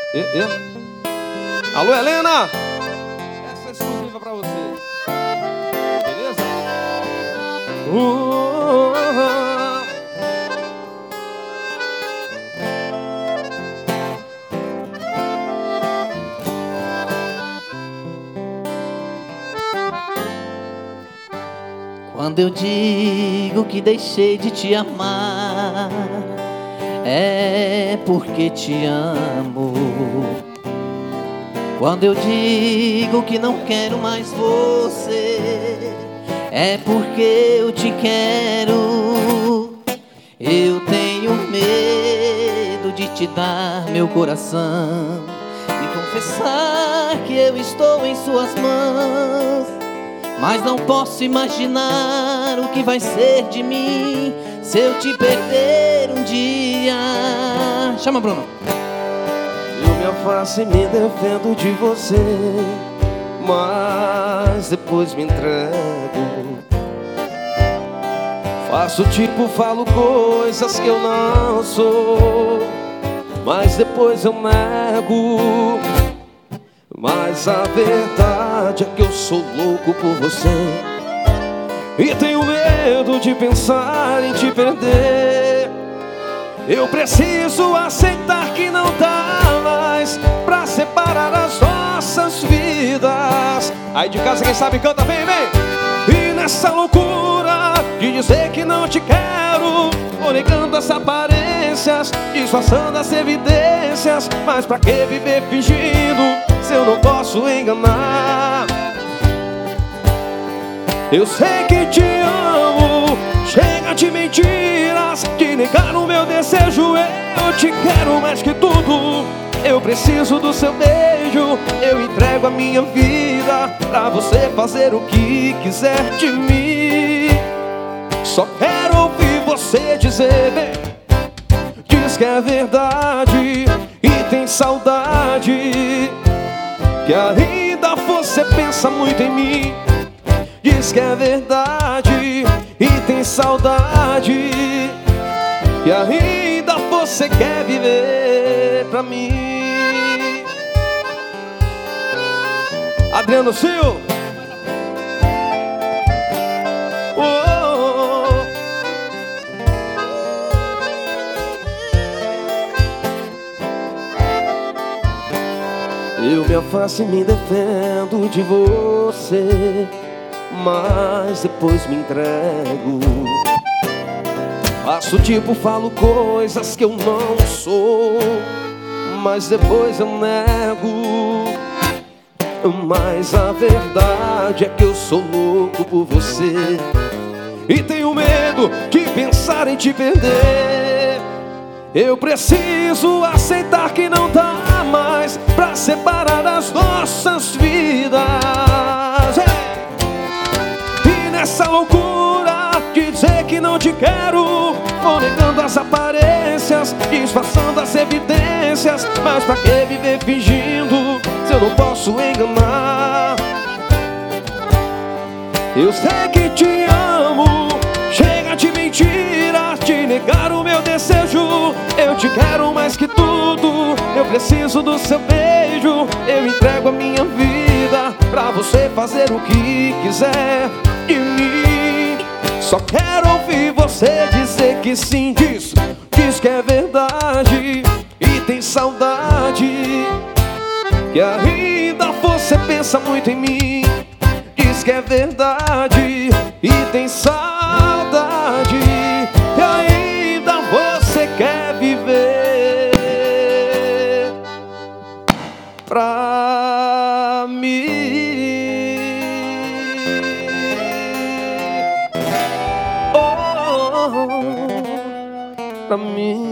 Alô, Helena! Essa é exclusiva pra você. Beleza? Quando eu digo que deixei de te amar, é porque te amo. Quando eu digo que não quero mais você, é porque eu te quero. Eu tenho medo de te dar meu coração e confessar que eu estou em suas mãos. Mas não posso imaginar o que vai ser de mim se eu te perder um dia. Chama, Bruno. Eu me afasto e me defendo de você, mas depois me entrego. Faço tipo, falo coisas que eu não sou, mas depois eu nego. Mas a verdade é que eu sou louco por você e tenho medo de pensar em te perder. Eu preciso aceitar que não dá mais pra separar as nossas vidas. Aí de casa quem sabe canta, vem, vem. E nessa loucura de dizer que não te quero, vou negando as aparências, disfarçando as evidências. Mas pra que viver fingindo se eu não posso enganar? Eu sei que te amo, chega de mentiras, de negar o meu desejo. Eu te quero mais que tudo, eu preciso do seu beijo. Eu entrego a minha vida pra você fazer o que quiser de mim. Só quero ouvir você dizer, diz que é verdade e tem saudade, que ainda você pensa muito em mim. Diz que é verdade e tem saudade, que ainda você quer viver pra mim. Adriano Sil. Eu me afasto e me defendo de você, mas depois me entrego. Faço tipo, falo coisas que eu não sou, mas depois eu nego. Mas a verdade é que eu sou louco por você e tenho medo de pensar em te perder. Eu preciso aceitar que não dá mais pra separar as nossas vidas. E nessa loucura de dizer que não te quero, vou negando as aparências, disfarçando as evidências. Mas pra que viver fingindo se eu não posso enganar? Eu sei que te amo, chega de mentiras, de negar o meu desejo. Eu te quero mais que tudo, eu preciso do seu beijo. Eu entrego a minha vida pra você fazer o que quiser de mim. Só quero ouvir você dizer que sim. Diz que é verdade e tem saudade, que ainda você pensa muito em mim. Diz que é verdade e tem saudade, e ainda você quer viver pra mim. Oh, pra mim.